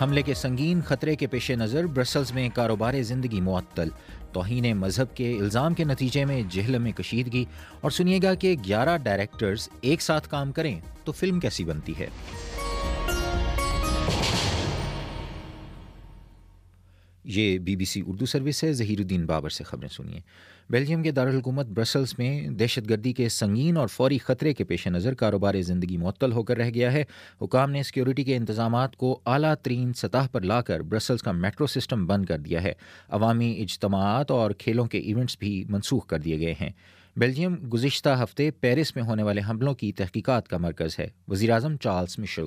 حملے کے سنگین خطرے کے پیش نظر برسلز میں کاروبار زندگی معطل، توہین مذہب کے الزام کے نتیجے میں جہلم میں کشیدگی، اور سنیے گا کہ 11 ڈائریکٹرز ایک ساتھ کام کریں تو فلم کیسی بنتی ہے۔ یہ BBC اردو سروس ہے۔ ظہیر الدین بابر سے خبریں سنیے۔ بیلجیم کے دارالحکومت برسلز میں دہشت گردی کے سنگین اور فوری خطرے کے پیش نظر کاروبار زندگی معطل ہو کر رہ گیا ہے۔ حکام نے سیکیورٹی کے انتظامات کو اعلیٰ ترین سطح پر لا کر برسلز کا میٹرو سسٹم بند کر دیا ہے۔ عوامی اجتماعات اور کھیلوں کے ایونٹس بھی منسوخ کر دیے گئے ہیں۔ بیلجیم گزشتہ ہفتے پیرس میں ہونے والے حملوں کی تحقیقات کا مرکز ہے۔ وزیراعظم چارلس مشل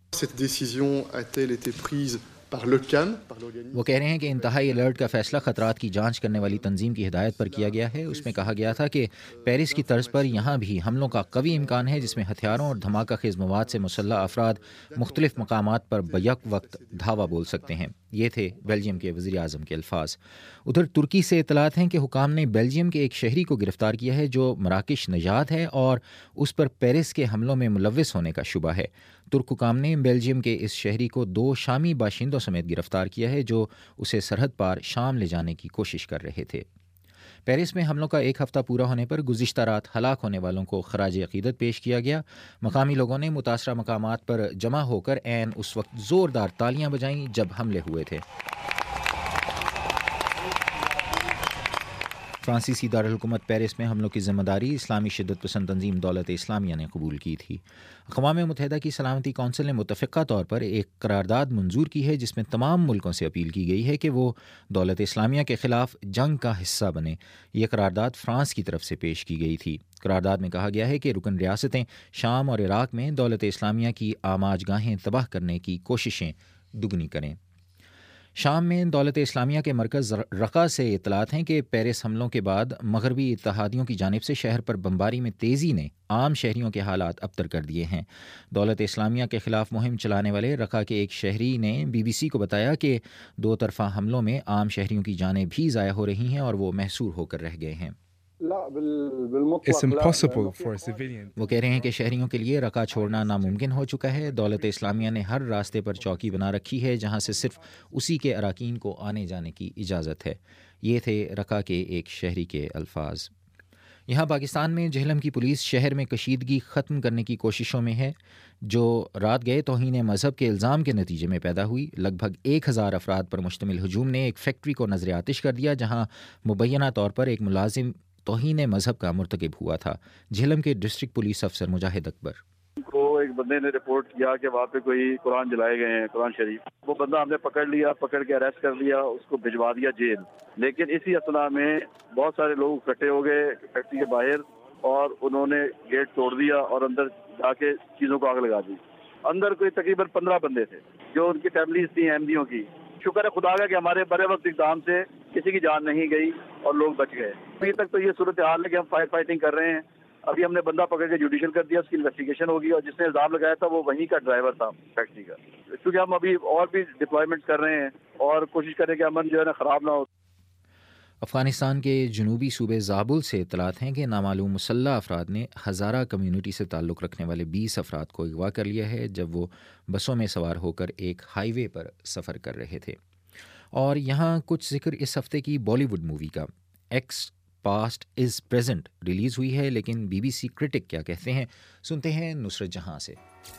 وہ کہہ رہے ہیں کہ انتہائی الرٹ کا فیصلہ خطرات کی جانچ کرنے والی تنظیم کی ہدایت پر کیا گیا ہے۔ اس میں کہا گیا تھا کہ پیرس کی طرز پر یہاں بھی حملوں کا قوی امکان ہے، جس میں ہتھیاروں اور دھماکہ خیز مواد سے مسلح افراد مختلف مقامات پر بیک وقت دھاوا بول سکتے ہیں۔ یہ تھے بیلجیم کے وزیر اعظم کے الفاظ۔ ادھر ترکی سے اطلاعات ہیں کہ حکام نے بیلجیم کے ایک شہری کو گرفتار کیا ہے جو مراکش نژاد ہے اور اس پر پیرس کے حملوں میں ملوث ہونے کا شبہ ہے۔ ترک حکام نے بیلجیم کے اس شہری کو 2 شامی باشندوں سمیت گرفتار کیا ہے جو اسے سرحد پار شام لے جانے کی کوشش کر رہے تھے۔ پیرس میں حملوں کا ایک ہفتہ پورا ہونے پر گزشتہ رات ہلاک ہونے والوں کو خراج عقیدت پیش کیا گیا۔ مقامی لوگوں نے متاثرہ مقامات پر جمع ہو کر عین اس وقت زوردار تالیاں بجائیں جب حملے ہوئے تھے۔ فرانسیسی دارالحکومت پیرس میں حملوں کی ذمہ داری اسلامی شدت پسند تنظیم دولت اسلامیہ نے قبول کی تھی۔ اقوام متحدہ کی سلامتی کونسل نے متفقہ طور پر ایک قرارداد منظور کی ہے جس میں تمام ملکوں سے اپیل کی گئی ہے کہ وہ دولت اسلامیہ کے خلاف جنگ کا حصہ بنیں۔ یہ قرارداد فرانس کی طرف سے پیش کی گئی تھی۔ قرارداد میں کہا گیا ہے کہ رکن ریاستیں شام اور عراق میں دولت اسلامیہ کی آماج گاہیں تباہ کرنے کی کوششیں دگنی کریں۔ شام میں دولت اسلامیہ کے مرکز رقہ سے اطلاعات ہیں کہ پیرس حملوں کے بعد مغربی اتحادیوں کی جانب سے شہر پر بمباری میں تیزی نے عام شہریوں کے حالات ابتر کر دیے ہیں۔ دولت اسلامیہ کے خلاف مہم چلانے والے رقہ کے ایک شہری نے BBC کو بتایا کہ 2 طرفہ حملوں میں عام شہریوں کی جانیں بھی ضائع ہو رہی ہیں اور وہ محصور ہو کر رہ گئے ہیں۔ وہ کہہ رہے ہیں کہ شہریوں کے لیے رقہ چھوڑنا ناممکن ہو چکا ہے۔ دولت اسلامیہ نے ہر راستے پر چوکی بنا رکھی ہے جہاں سے صرف اسی کے اراکین کو آنے جانے کی اجازت ہے۔ یہ تھے رقہ کے ایک شہری کے الفاظ۔ یہاں پاکستان میں جہلم کی پولیس شہر میں کشیدگی ختم کرنے کی کوششوں میں ہے جو رات گئے توہین مذہب کے الزام کے نتیجے میں پیدا ہوئی۔ لگ بھگ 1000 افراد پر مشتمل ہجوم نے ایک فیکٹری کو نذر آتش کر دیا جہاں مبینہ طور پر ایک ملازم توہین مذہب کا مرتکب ہوا تھا۔ جہلم کے ڈسٹرکٹ پولیس افسر مجاہد اکبر کو ایک بندے نے رپورٹ کیا کہ وہاں پہ کوئی قرآن جلائے گئے ہیں، قرآن شریف۔ وہ بندہ ہم نے پکڑ لیا، پکڑ کے اریسٹ کر لیا، اس کو بھجوا دیا جیل۔ لیکن اسی اثنا میں بہت سارے لوگ اکٹھے ہو گئے فیکٹری کے باہر اور انہوں نے گیٹ توڑ دیا اور اندر جا کے چیزوں کو آگ لگا دی۔ اندر کوئی تقریباً 15 بندے تھے جو ان کی فیملیز تھیں احمدیوں کی۔ شکر ہے خدا کا کہ ہمارے بڑے وقت اقدام سے کسی کی جان نہیں گئی اور لوگ بچ گئے۔ ابھی تک تو یہ صورتحال ہے کہ ہم فائٹنگ کر رہے ہیں۔ ابھی ہم نے بندہ پکڑ کے جوڈیشل کر دیا، اس کی انویسٹیگیشن ہوگی، اور جس نے الزام لگایا تھا وہ وہیں کا ڈرائیور تھا فیکٹری کا۔ کیونکہ ہم ابھی اور بھی ڈپلائمنٹ کر رہے ہیں اور کوشش کریں کہ امن جو ہے نا خراب نہ ہو۔ افغانستان کے جنوبی صوبے زابل سے اطلاعات ہیں کہ نامعلوم مسلح افراد نے ہزارہ کمیونٹی سے تعلق رکھنے والے 20 افراد کو اغوا کر لیا ہے جب وہ بسوں میں سوار ہو کر ایک ہائی وے پر سفر کر رہے تھے۔ اور یہاں کچھ ذکر اس ہفتے کی بالی ووڈ مووی کا۔ X past is present release ہوئی ہے، لیکن BBC کرٹک کیا کہتے ہیں سنتے ہیں نصرت جہاں سے۔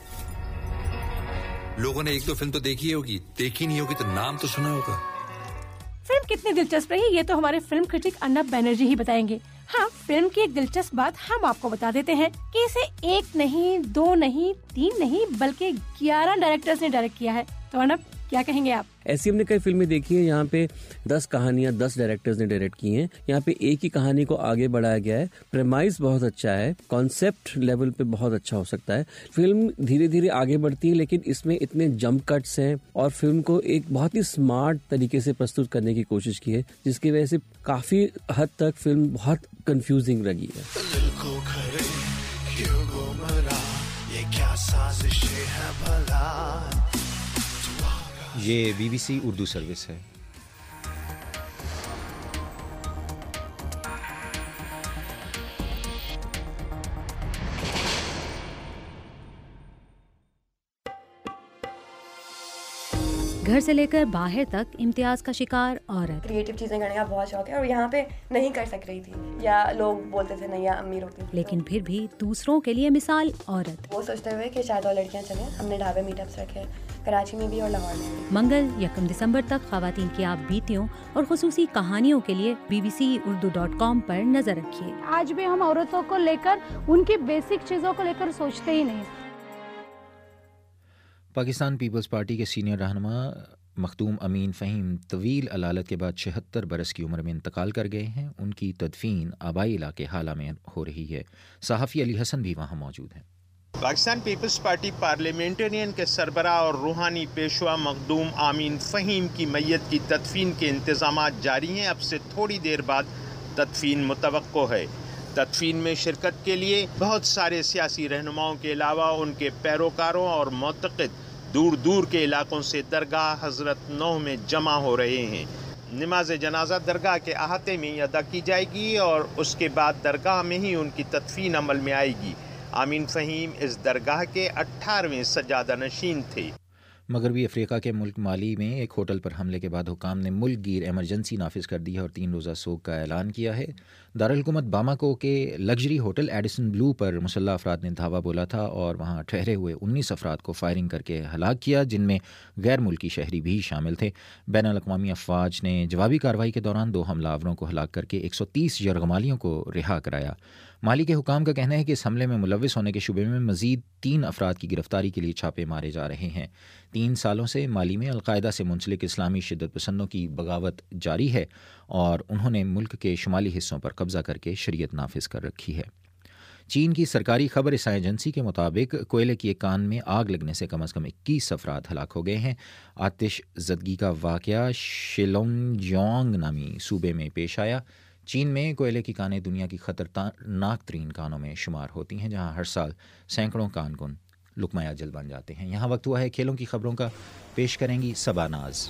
لوگوں نے 1-2 فلم تو دیکھی ہوگی، دیکھی نہیں ہوگی تو نام تو سنا ہوگا۔ فلم کتنی دلچسپ رہی یہ تو ہمارے فلم کرٹک ارنب بینرجی ہی بتائیں گے۔ ہاں، فلم کی ایک دلچسپ بات ہم آپ کو بتا دیتے ہیں کہ اسے 1 نہیں 2 نہیں 3 نہیں بلکہ 11 ڈائریکٹرز نے ڈائریکٹ کیا ہے۔ تو ارنب کیا کہیں گے آپ؟ ایسی ہم نے کئی فلمیں دیکھی ہیں، یہاں پہ 10 کہانیاں 10 ڈائریکٹرز نے ڈائریکٹ کی ہیں، یہاں پہ ایک ہی کہانی کو آگے بڑھایا گیا ہے۔ پریمائز بہت اچھا ہے، کانسیپٹ لیول پہ بہت اچھا ہو سکتا ہے۔ فلم دھیرے دھیرے آگے بڑھتی ہے لیکن اس میں اتنے جمپ کٹس ہیں اور فلم کو ایک بہت ہی اسمارٹ طریقے سے پرستوت کرنے کی کوشش کی ہے جس کی وجہ سے کافی حد تک فلم بہت کنفیوزنگ لگی ہے۔ یہ BBC اردو سروس ہے۔ घर से लेकर बाहर तक इम्तियाज का शिकार औरत। क्रिएटिव चीजें करने का बहुत शौक है और यहाँ पे नहीं कर सक रही थी, या लोग बोलते थे नहीं, या अमीर होती थी। लेकिन फिर भी दूसरों के लिए मिसाल औरत। वो सोचते हुए कि शायद और लड़कियाँ चलें, हमने ढाबे मीटअप्स रखे कराची में भी और लाहौर में भी। मंगल 1 दिसंबर तक ख्वातीन की आप बीतियों और खुसूसी कहानियों के लिए bbcurdu.com पर नजर रखिए। आज भी हम औरतों को लेकर उनकी बेसिक चीजों को लेकर सोचते ही नहीं। पाकिस्तान पीपल्स पार्टी के सीनियर रहनुमा मखदूम अमीन फ़हीम तवील अलालत के बाद 76 बरस की उम्र में इंतकाल कर गए हैं। उनकी तदफीन आबाई इलाके हाला में हो रही है। सहाफ़ी अली हसन भी वहाँ मौजूद हैं। पाकिस्तान पीपल्स पार्टी पार्लियामेंटेरियन के सरबराह और रूहानी पेशवा मखदूम आमीन फ़हीम की मैयत की तदफीन के इंतज़ामात जारी हैं। अब से थोड़ी देर बाद तदफीन मुतवक्को है। तदफीन में शिरकत के लिए बहुत सारे सियासी रहनुमाओं के अलावा उनके पैरोकारों और मुतक़िद दूर दूर के इलाकों से दरगाह हज़रत नूह में जमा हो रहे हैं। नमाज जनाजा दरगाह के अहाते में अदा की जाएगी और उसके बाद दरगाह में ही उनकी तदफीन अमल में आएगी। आमीन फ़हीम इस दरगाह के 18वें सज्जादा नशीन थे। मगरबी अफ्रीका के मुल्क माली में एक होटल पर हमले के बाद हुकाम ने मुल्क गिर एमरजेंसी नाफिज कर दी है और 3 रोज़ा सोग का ऐलान किया है। दारुल हुकूमत बामाको के लग्जरी होटल एडिसन ब्लू पर मुसल्लह अफराद ने धावा बोला था और वहां ठहरे हुए 19 अफराद को फायरिंग करके हलाक किया, जिनमें गैर मुल्की शहरी भी शामिल थे। बैनुल अक़वामी अफवाज ने जवाबी कार्रवाई के दौरान 2 हमलावरों को हलाक करके 130 यरगमालियों को रिहा कराया। माली के हुकाम का कहना है कि इस हमले में मुलव्विस होने के शुबे में मज़ीद 3 अफराद की गिरफ्तारी के लिए छापे मारे जा रहे हैं। 3 सालों से माली में अलकायदा से मुंसलिक इस्लामी शिद्दत पसंदों की बगावत जारी है और उन्होंने मुल्क के शुमाली हिस्सों पर कब्ज़ा करके शरीयत नाफिज कर रखी है। चीन की सरकारी खबर ईसाई एजेंसी के मुताबिक कोयले की एक कान में आग लगने से कम 21 अफराद हलाक हो गए हैं। आतिश ज़दगी का वाक़या शिलोंगजियांग नामी सूबे में पेश आया। चीन में कोयले की कानें दुनिया की ख़तरनाक तरीन कानों में शुमार होती हैं, जहां हर साल सैकड़ों कानकुन लुकमा अजल बन जाते हैं। यहाँ वक्त हुआ है खेलों की खबरों का। पेश करेंगी सबा नाज।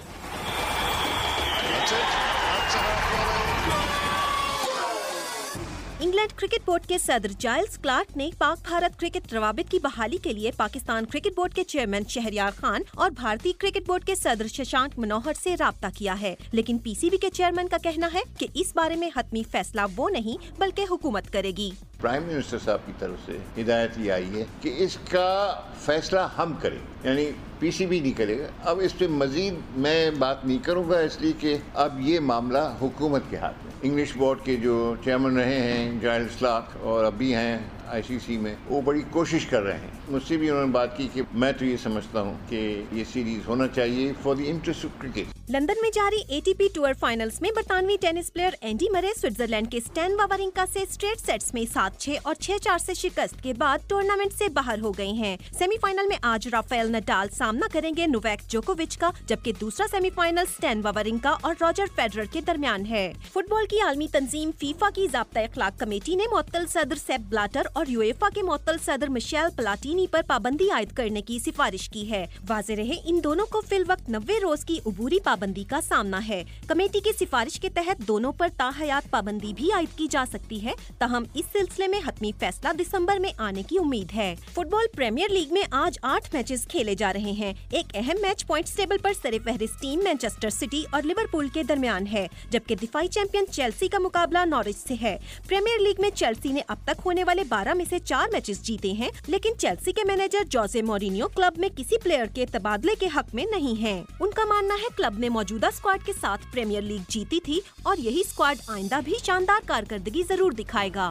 इंग्लैंड क्रिकेट बोर्ड के सदर जाइल्स क्लार्क ने पाक भारत क्रिकेट रवाबित की बहाली के लिए पाकिस्तान क्रिकेट बोर्ड के चेयरमैन शहरयार खान और भारतीय क्रिकेट बोर्ड के सदर शशांक मनोहर से राब्ता किया है, लेकिन पीसीबी के चेयरमैन का कहना है कि इस बारे में हतमी फैसला वो नहीं बल्कि हुकूमत करेगी। प्राइम मिनिस्टर साहब की तरफ से हिदायत ये आई है कि इसका फैसला हम करें, यानी पीसीबी नहीं करेगा। अब इस पे मजीद मैं बात नहीं करूंगा, इसलिए कि अब ये मामला हुकूमत के हाथ में। इंग्लिश बोर्ड के जो चेयरमैन रहे हैं जाइल्स क्लार्क और अभी हैं आईसीसी में, वो बड़ी कोशिश कर रहे हैं। मुझसे भी उन्होंने बात की कि मैं तो ये समझता हूँ कि ये सीरीज होना चाहिए for the interest of cricket. London में जारी एटीपी टूर फाइनल्स में बरतानवी tennis player Andy Murray Switzerland के स्टैन वावरिंका से स्ट्रेट सेट्स में 7-6 और 6-4 से शिकस्त के बाद टूर्नामेंट से बाहर हो गए हैं। सेमीफाइनल में आज राफेल नडाल सामना करेंगे नोवाक जोकोविच का, जबकि दूसरा सेमीफाइनल स्टैन वावरिंका और रॉजर फेडरर के दरमियान है। फुटबॉल की आलमी तंजीम फीफा की ज़ाब्ता-ए-अखलाक कमेटी ने मुअत्तल सदर सेप ब्लाटर और यूएफा के मुअत्तल सदर मिशेल प्लाटिनी पर पाबंदी आयद करने की सिफारिश की है। वाज़ेह रहे इन दोनों को फिल वक्त 90 रोज की उबूरी पाबंदी का सामना है। कमेटी की सिफारिश के तहत दोनों पर ताहयात पाबंदी भी आयद की जा सकती है। तहम इस सिलसिले में हतमी फैसला दिसंबर में आने की उम्मीद है। फुटबॉल प्रीमियर लीग में आज 8 मैचेस खेले जा रहे हैं। एक अहम मैच पॉइंट्स टेबल पर सरफहरिस्त टीम मैनचेस्टर सिटी और लिवरपूल के दरमियान है, जबकि दिफाई चैंपियन चेल्सी का मुकाबला नॉरिच से है। प्रीमियर लीग में चेल्सी ने अब तक होने वाले 12 में से 4 मैचेस जीते हैं, लेकिन चेल्सी के मैनेजर जोसे मोरिनियो क्लब में किसी प्लेयर के तबादले के हक में नहीं हैं। उनका मानना है क्लब ने मौजूदा स्क्वाड के साथ प्रीमियर लीग जीती थी और यही स्क्वाड आइंदा भी शानदार कारकर्दगी जरूर दिखाएगा।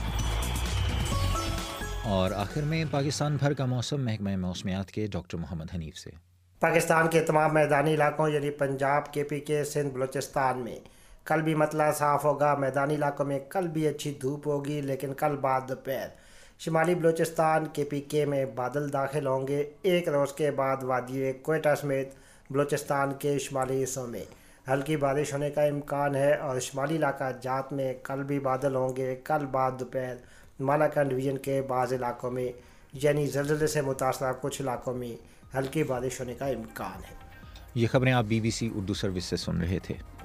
और आखिर में पाकिस्तान भर का मौसम महकमा मौसमियात के डॉक्टर मोहम्मद हनीफ से। पाकिस्तान के तमाम मैदानी इलाकों यानी पंजाब, KPK, सिंध, बलूचिस्तान में कल भी मतला साफ होगा। मैदानी इलाकों में कल भी अच्छी धूप होगी, लेकिन कल बाद दोपहर शुमाली बलूचिस्तान, KPK में बादल दाखिल होंगे। एक रोज़ के बाद वादी कोयटा समेत बलूचिस्तान के शुमाली हिस्सों में हल्की बारिश होने का इम्कान है और शुमाली इलाका जात में कल भी बादल होंगे। कल बाद दोपहर मालाकंड डिवीज़न के बाज़ इलाकों में यानी ज़लज़ले से मुतासर कुछ इलाकों में हल्की बारिश होने का इम्कान है। ये खबरें आप BBC उर्दू सर्विस से सुन रहे थे।